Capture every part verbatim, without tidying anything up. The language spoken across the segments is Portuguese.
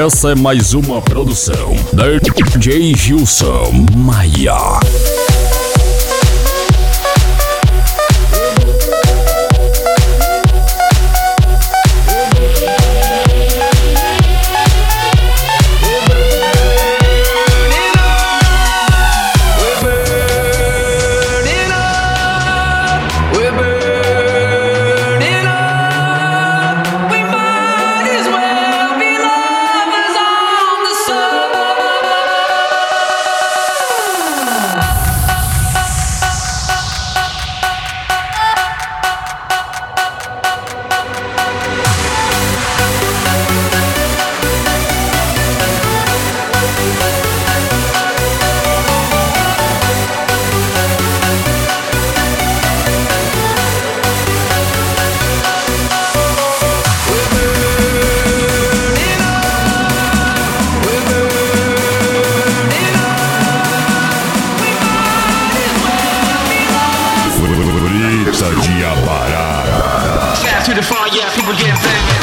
Essa é mais uma produção da D J Gilson Maia. To the far, yeah, people get banged.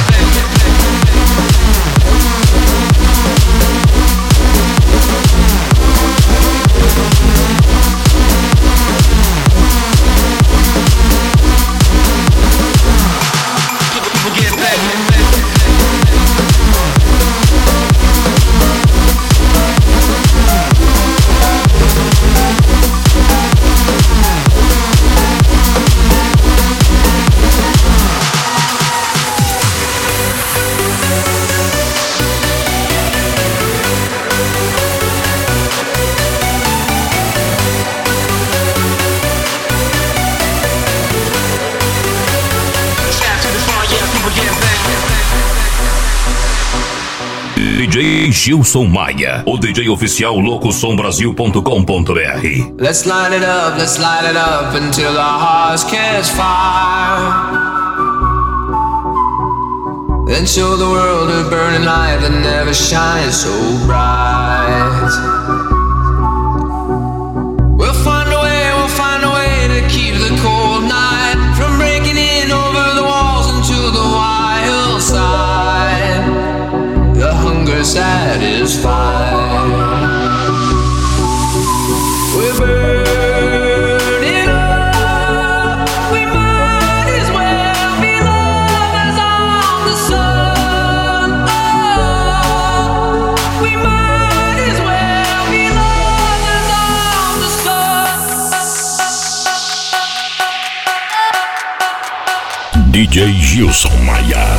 D J Gilson Maia, o D J oficial louco som brasil ponto com ponto b r. Let's light it up, let's light it up until our hearts catch fire. Then show the world a burning light that never shines so bright. We'll find a way, we'll find a way to keep the cold night from breaking in over the walls into the wild side. The hunger satisfied. We're burning up. We might as well be lovers on the sun. Oh, we might as well be lovers on the sun. D J Gilson Maia.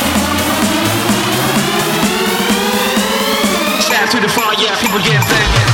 To the far, yeah, people get banged.